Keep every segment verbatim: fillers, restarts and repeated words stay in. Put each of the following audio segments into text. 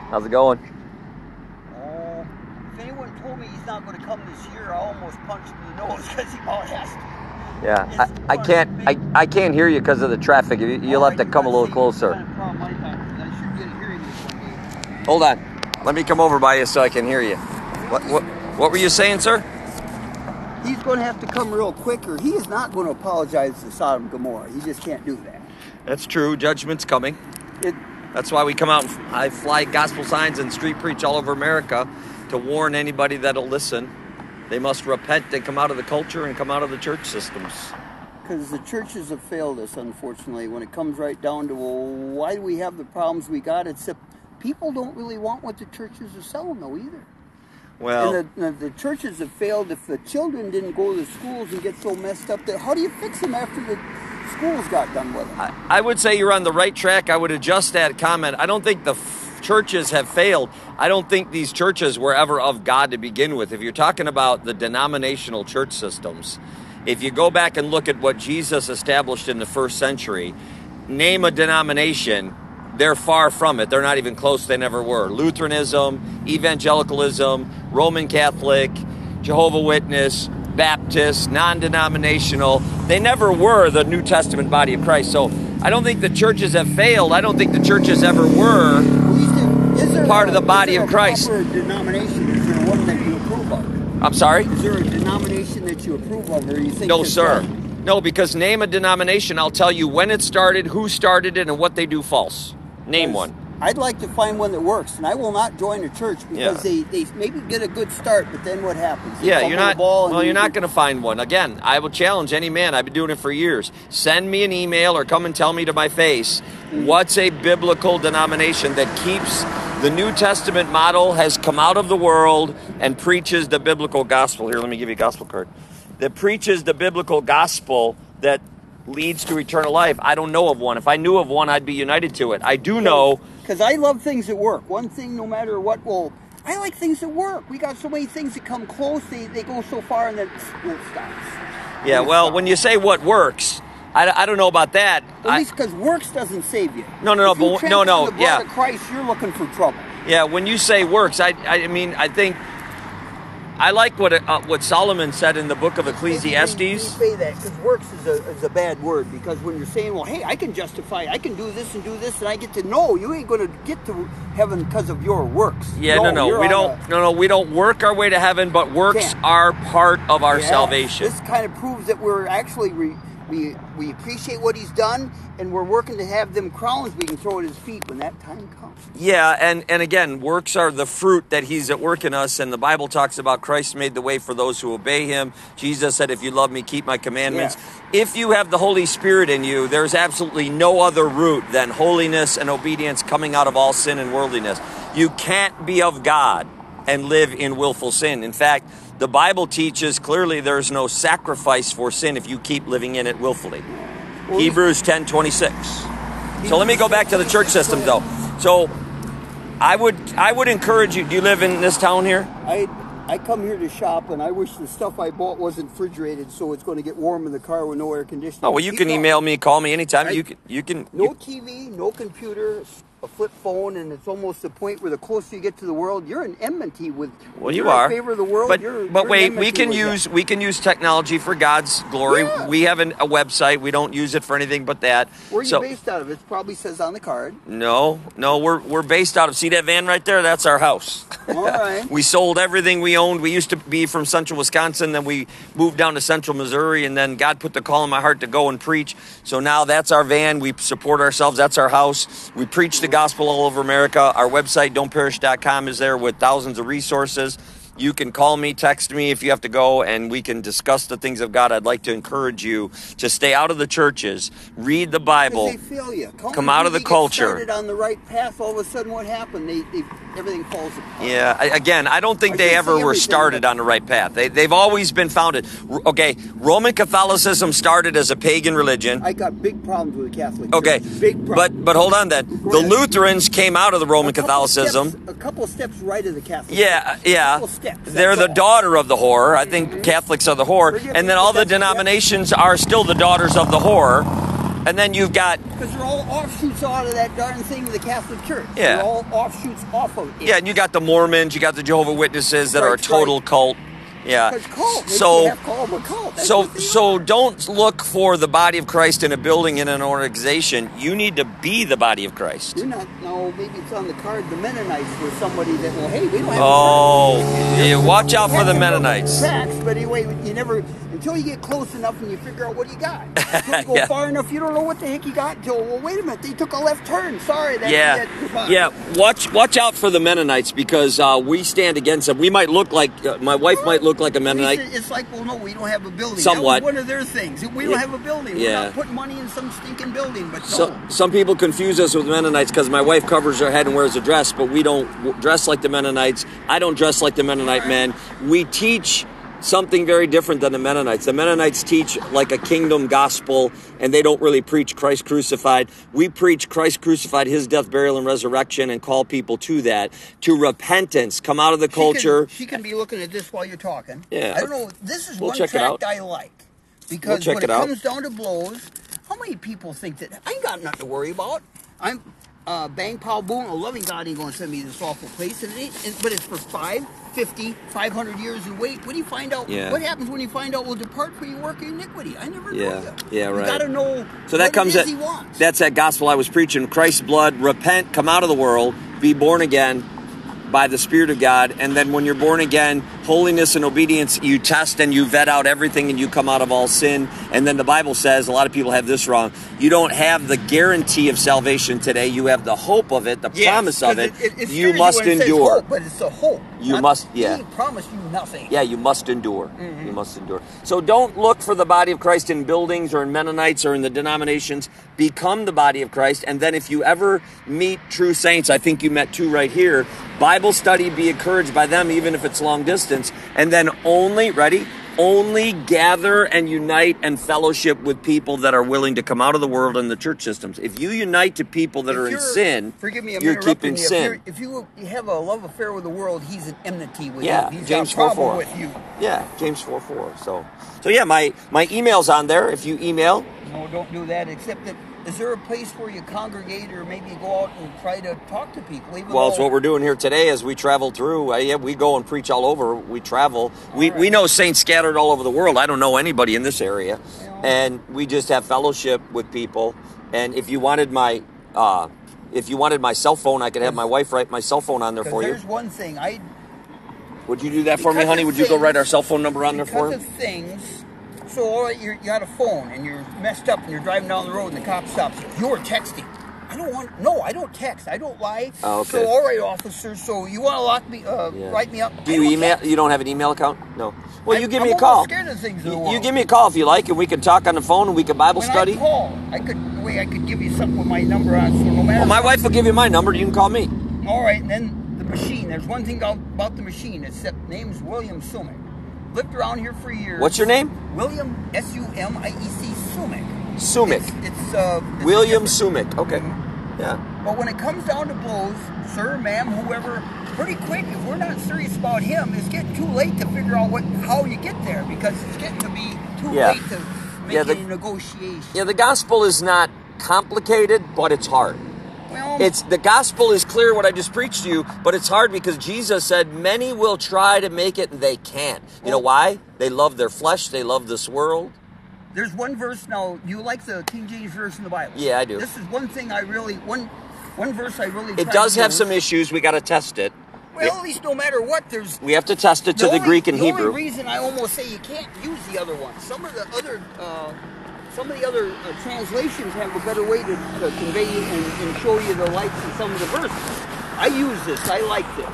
How's it going? Oh, if anyone told me he's not going to come this year, I almost punched him in the nose because he about has to. Yeah, I, I can't I, I can't hear you because of the traffic. You, you'll have to come a little closer. Hold on. Let me come over by you so I can hear you. What what what were you saying, sir? He's going to have to come real quick, or he is not going to apologize to Sodom and Gomorrah. He just can't do that. That's true. Judgment's coming. It, That's why we come out and I fly gospel signs and street preach all over America to warn anybody that'll listen. They must repent and come out of the culture and come out of the church systems. Because the churches have failed us, unfortunately. When it comes right down to, well, why do we have the problems we got? It's that people don't really want what the churches are selling, though, either. Well, and the, the, the churches have failed. If the children didn't go to the schools and get so messed up, that how do you fix them after the schools got done with them? I, I would say you're on the right track. I would adjust that comment. I don't think the f- churches have failed. I don't think these churches were ever of God to begin with. If you're talking about the denominational church systems, if you go back and look at what Jesus established in the first century, name a denomination, they're far from it. They're not even close. They never were. Lutheranism, evangelicalism, Roman Catholic, Jehovah's Witness, Baptist, non-denominational. They never were the New Testament body of Christ. So I don't think the churches have failed. I don't think the churches ever were part of the body of Christ. Is there a proper denomination? Is there one that you approve of? I'm sorry? Is there a denomination that you approve of, or you think? No, sir. No, because name a denomination, I'll tell you when it started, who started it, and what they do false. Name one. I'd like to find one that works, and I will not join a church because yeah. they, they maybe get a good start, but then what happens? They yeah, you're not. Well, you're not can... going to find one. Again, I will challenge any man. I've been doing it for years. Send me an email or come and tell me to my face mm-hmm. what's a biblical denomination that keeps the New Testament model, has come out of the world and preaches the biblical gospel. Here, let me give you a gospel card. That preaches the biblical gospel that leads to eternal life. I don't know of one. If I knew of one, I'd be united to it. I do know. Because I love things that work. One thing, no matter what, well, I like things that work. We got so many things that come close, they, they go so far and then it stops. Yeah, well, stops. When you say what works, I, I don't know about that. At least because works doesn't save you. No, no, no, if you but no, no, the blood yeah. of Christ, you're looking for trouble. Yeah, when you say works, I, I mean, I think I like what uh, what Solomon said in the book of Ecclesiastes. You say that because works is a, is a bad word, because when you're saying, well, hey, I can justify, I can do this and do this, and I get to know, you ain't going to get to heaven because of your works. Yeah, no, no, no we don't. A, no, no, we don't work our way to heaven, but works can. are part of our yeah, salvation. This kind of proves that we're actually re, we we appreciate what he's done, and we're working to have them crowns we can throw at his feet when that time comes. Yeah, and, and again, works are the fruit that he's at work in us, and the Bible talks about Christ made the way for those who obey him. Jesus said, if you love me, keep my commandments. Yeah. If you have the Holy Spirit in you, there's absolutely no other root than holiness and obedience coming out of all sin and worldliness. You can't be of God and live in willful sin. In fact, the Bible teaches clearly there's no sacrifice for sin if you keep living in it willfully. Well, Hebrews ten twenty-six. So let me go back to the church systems, though. So I would I would encourage you. Do you live in this town here? I I come here to shop, and I wish the stuff I bought wasn't refrigerated, so it's going to get warm in the car with no air conditioning. Oh well, you Keep can email me, call me anytime. I, you can you can. No you, T V, no computer, a flip phone, and it's almost the point where the closer you get to the world, you're in enmity with. Well, you you're are. In favor of the world, but you're, but you're wait, we can use that. we can use technology for God's glory. Yeah. We have an, a website. We don't use it for anything but that. Where are so, you based out of? It probably says on the card. No, no, we're we're based out of. See that van right there? That's our house. All right. We sold everything we owned. We used to be from Central Wisconsin, then we moved down to Central Missouri, and then God put the call in my heart to go and preach. So now that's our van. We support ourselves. That's our house. We preach the gospel all over America. Our website, don't perish dot com, is there with thousands of resources. You can call me, text me if you have to go, and we can discuss the things of God. I'd like to encourage you to stay out of the churches, read the Bible, they fail you. Come, come out of the culture. Started on the right path, all of a sudden what happened? They, they everything falls apart. Yeah, I, again, I don't think I they ever were started on the right path. They, they've always been founded. Okay, Roman Catholicism started as a pagan religion. I got big problems with the Catholic Okay, Church. Big problems. but but hold on then. The Lutherans came out of the Roman a Catholicism. Steps, a couple steps right of the Catholic Yeah, Church. yeah. A couple steps. They're the all. daughter of the whore. I think Catholics are the whore. And then all the denominations are still the daughters of the whore. And then you've got... Because they're all offshoots out of that darn thing of the Catholic Church. Yeah. They're all offshoots off of it. Yeah, and you got the Mormons, you got the Jehovah's Witnesses that Right, are a total right. cult. Yeah. It's cult. They So, have called them a cult. That's so, what they so are. don't look for the body of Christ in a building, in an organization. You need to be the body of Christ. You're not, no, maybe it's on the card. The Mennonites were somebody that, well, hey, we don't have Oh, a yeah, watch out for the Have to build Mennonites. Tracks, but anyway, you never, until you get close enough and you figure out what you got. Until you go Yeah. far enough, you don't know what the heck you got until, well, wait a minute, they took a left turn. Sorry, that's Yeah, it. Goodbye. yeah. Watch, watch out for the Mennonites, because uh, we stand against them. We might look like uh, my wife might look like a Mennonite. It's like, well, no, we don't have a building. Somewhat. That was one of their things. We don't Yeah. have a building. Yeah. We're not putting money in some stinking building, but no. So, some people confuse us with Mennonites because my wife covers her head and wears a dress, but we don't w- dress like the Mennonites. I don't dress like the Mennonite men. We teach something very different than the Mennonites. The Mennonites teach like a kingdom gospel, and they don't really preach Christ crucified. We preach Christ crucified, his death, burial, and resurrection, and call people to that, to repentance, come out of the culture. She can, she can be looking at this while you're talking. Yeah. I don't know. This is We'll one check it tract out. I like. We'll Because check when it it out. comes down to blows, how many people think that I ain't got nothing to worry about? I'm uh, Bang Pow Boom, a loving God ain't going to send me this awful place. And it ain't, and, but it's for five, fifty, five hundred years and wait. When do you find out? Yeah. What happens when you find out, well, depart for your work of iniquity? I never knew Yeah. you. Yeah, right. You got to know So that what comes it is at, he wants. that's that gospel I was preaching. Christ's blood, repent, come out of the world, be born again by the Spirit of God. And then when you're born again, holiness and obedience, you test and you vet out everything and you come out of all sin. And then the Bible says, a lot of people have this wrong, you don't have the guarantee of salvation today. You have the hope of it, the Yes, promise of 'cause it. it, it you scares must when it says endure. hope, but it's a hope. You Not- must- yeah. He promised you nothing. Yeah, you must endure. You must endure. So don't look for the body of Christ in buildings or in Mennonites or in the denominations. Become the body of Christ. And then if you ever meet true saints, I think you met two right here, Bible study, be encouraged by them, even if it's long distance. And then only, ready? Only gather and unite and fellowship with people that are willing to come out of the world and the church systems. If you unite to people that If are in you're- sin, forgive me, I'm you're interrupting keeping you. sin. If, you're, if you have a love affair with the world, he's an enmity with Yeah, you. He's James got a four problem four. with you. Yeah, James four four. So, so yeah, my my email's on there. If you email, No, don't do that. Except that, is there a place where you congregate or maybe go out and try to talk to people? Even well, it's though- what we're doing here today as we travel through. Uh, yeah, we go and preach all over. We travel. We right. we know saints scattered all over the world. I don't know anybody in this area, Yeah. and we just have fellowship with people. And if you wanted my uh, if you wanted my cell phone, I could have my wife write my cell phone on there 'cause for you. there's one thing. I Would you do that for me, because honey? of Would you go things- write our cell phone number on there for Because him? of things. So, all right, you're, you got a phone and you're messed up and you're driving down the road and the cop stops you. You're texting. I don't want. No, I don't text. I don't lie. Oh, okay. So, all right, officer. So you want to lock me? Uh, Yeah. Write me up? Do I you don't email? text. You don't have an email account? No. Well, I- you give I'm me a almost call. scared of things in the You, world. you give me a call if you like, and we can talk on the phone, and we can Bible When study. I call, I could. The way I could give you something with my number on, so no matter. Well, my what- wife will give you my number. You can call me. All right, and then the machine. There's one thing about about the machine. It's that name's William Sumick. Lived around here for years. What's your name? William S U M I E C Sumick. Sumick. It's, it's uh. it's William different. Sumick. Okay. Yeah. But when it comes down to blows, sir, ma'am, whoever, pretty quick, if we're not serious about him, it's getting too late to figure out what how you get there because it's getting to be too Yeah. late to make Yeah, the- any negotiation. Yeah. The gospel is not complicated, but it's hard. Well, It's the gospel is clear what I just preached to you, but it's hard because Jesus said many will try to make it and they can't. You know why? They love their flesh. They love this world. there's one verse now. You like the King James verse in the Bible? Yeah, I do. This is one thing I really one one verse I really. It try does to have use. some issues. We got to test it. Well, at least no matter what, there's. We have to test it to the, only, Greek and the Hebrew. only reason I almost say you can't use the other ones. Some of the other, uh, some of the other uh, translations have a better way to, to convey and, and show you the lights in some of the verses. I use this. I like this,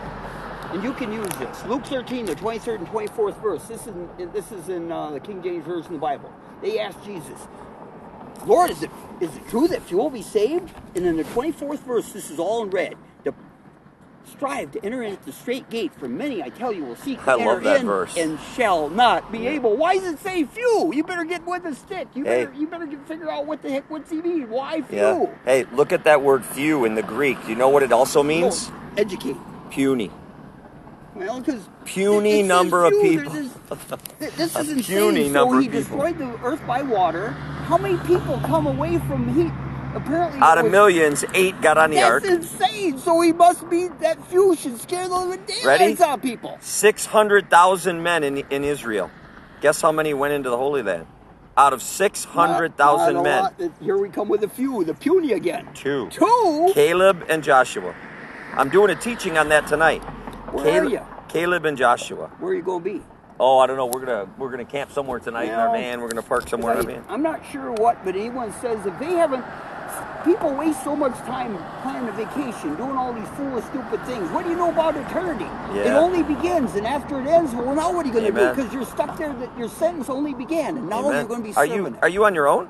and you can use this. Luke thirteen, the twenty-third and twenty-fourth verse. This is this is in uh, the King James version of the Bible. They asked Jesus, "Lord, is it is it true that few will be saved?" And in the twenty-fourth verse, this is all in red. The strive to enter in at the straight gate, for many, I tell you, will seek to I enter love that in verse. and shall not be able. Why does it say few? You better get with the stick. You Hey. better you better get, figure out what the heck what's he mean. Why few? Yeah. Hey, look at that word few in the Greek. You know what it also means? Oh, educate. Puny. Well, because Puny number of people. This, this A is insane. puny So number he of people. destroyed the earth by water. how many people come away from he? Apparently, Out it of was- millions, eight got on the ark. That's insane. So he must be that few should scare the living daylights out of people. six hundred thousand men in, in Israel. Guess how many went into the Holy Land? Out of six hundred thousand Not- not a men. lot. Here we come with a few. The puny again. Two. Two? Caleb and Joshua. I'm doing a teaching on that tonight. Where Caleb, are you? Caleb and Joshua. Where are you going to be? Oh, I don't know. We're gonna we're gonna camp somewhere tonight in our Well, van. We're gonna park somewhere in our I, van. I'm not sure what, but anyone says if they haven't, people waste so much time planning a vacation, doing all these foolish, stupid things. What do you know about eternity? It Yeah. only begins, and after it ends, well, now what are you going to do? Amen. Because you're stuck there. That your sentence only began, and now Amen. you're going to be Are serving you it. are you on your own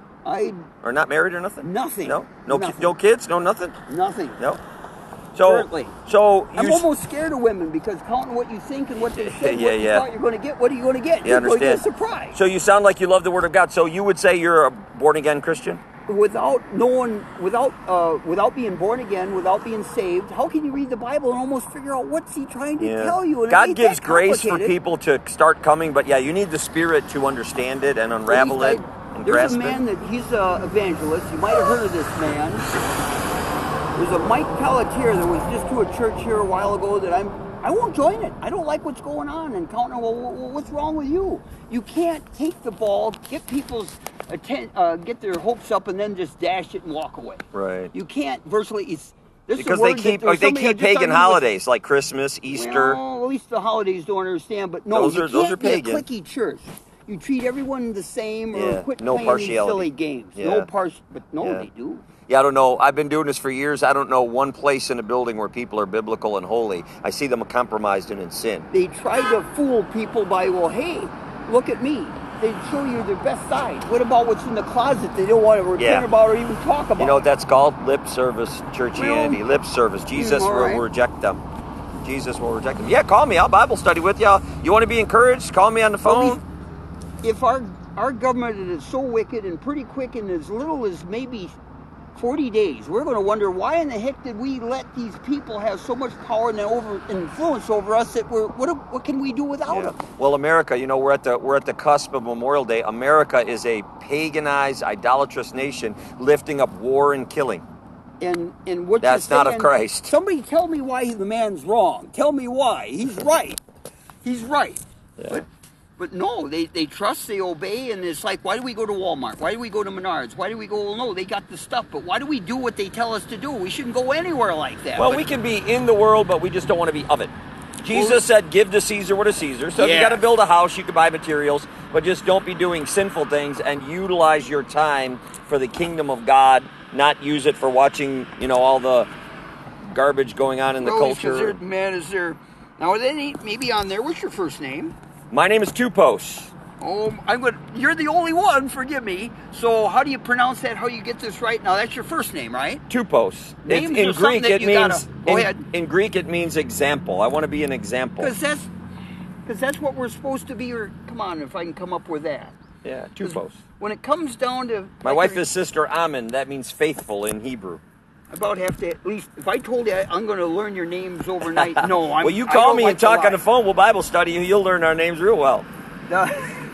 I or not married or nothing? nothing. No, no, ki- nothing. no kids, no nothing. Nothing. No. So Currently. so I'm you s- almost scared of women because counting what you think and what they say, Yeah, what you yeah. thought you're going to get, what are you going to get? you you're going to understand? get a surprise. So you sound like you love the Word of God. So you would say you're a born again Christian? Without knowing, without uh, without being born again, without being saved, how can you read the Bible and almost figure out what's He trying to tell you? And it God ain't gives that grace for complicated. people to start coming, but yeah, you need the Spirit to understand it and unravel He's it like- and There's grasp a man it. that he's an evangelist. You might have heard of this man. There's a Mike Pelletier that was just to a church here a while ago that I'm. I won't join it. I don't like what's going on. And counting, well, well, what's wrong with you? You can't take the ball, get people's atten- uh, get their hopes up, and then just dash it and walk away. Right. You can't. Virtually, it's this is a Because they word that keep there was they somebody I keep just pagan argued with- holidays like Christmas, Easter. Well, at least the holidays don't understand. But no, Those you are- can't those are be a pagan. cliquey church. You treat everyone the same, or Yeah, quit no playing partiality. these silly games. Yeah. No par. But no, Yeah. they do. Yeah, I don't know. I've been doing this for years. I don't know one place in a building where people are biblical and holy. I see them compromised and in sin. They try to fool people by, well, hey, look at me. They show you their best side. What about what's in the closet they don't want to repent Yeah. about or even talk about? You know what that's called? Lip service, churchianity. Well, Lip service. Jesus all will right. reject them. Jesus will reject them. Yeah, call me. I'll Bible study with you. You want to be encouraged? Call me on the Well, phone. if our our government is so wicked and pretty quick in as little as maybe forty days, we're going to wonder why in the heck did we let these people have so much power and over influence over us that we're what what can we do without Yeah. them? Well, America, you know, we're at the we're at the cusp of Memorial Day. America is a paganized, idolatrous nation, lifting up war and killing. And and what That's you're not of saying- Christ. Somebody tell me why the man's wrong. Tell me why. He's right. He's right. Yeah. But but no, they, they trust, they obey, and it's like, why do we go to Walmart? Why do we go to Menards? Why do we go? Well, no, they got the stuff, but why do we do what they tell us to do? We shouldn't go anywhere like that. Well, But- we can be in the world, but we just don't want to be of it. Jesus Well- said, give to Caesar what is Caesar. So if you Yeah. got to build a house, you can buy materials, but just don't be doing sinful things and utilize your time for the kingdom of God, not use it for watching, you know, all the garbage going on in the No, because culture. there- man, is there now? Are they maybe on there? What's your first name? My name is Tupos. Oh, I'm good. You're the only one. Forgive me. So, how do you pronounce that? How you get this right? Now, that's your first name, right? Tupos. Names It's- in are something Greek, that it you means gotta- go in, ahead. in Greek it means example. I want to be an example. Because that's because that's what we're supposed to be. Or come on, if I can come up with that. Yeah, 'Cause Tupos. When it comes down to My like wife your- is Sister Amen. That means faithful in Hebrew. I about have to at least. If I told you I- I'm going to learn your names overnight, no. I'm, Well, you I call don't me like and talk to on the phone. We'll Bible study you. You'll learn our names real well. lie.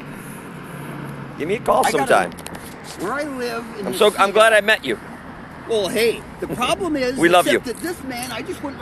Give me a call I gotta- sometime. Where I live, in I'm the so city- I'm glad I met you. Well, hey, the problem is We love except you. that this man, I just went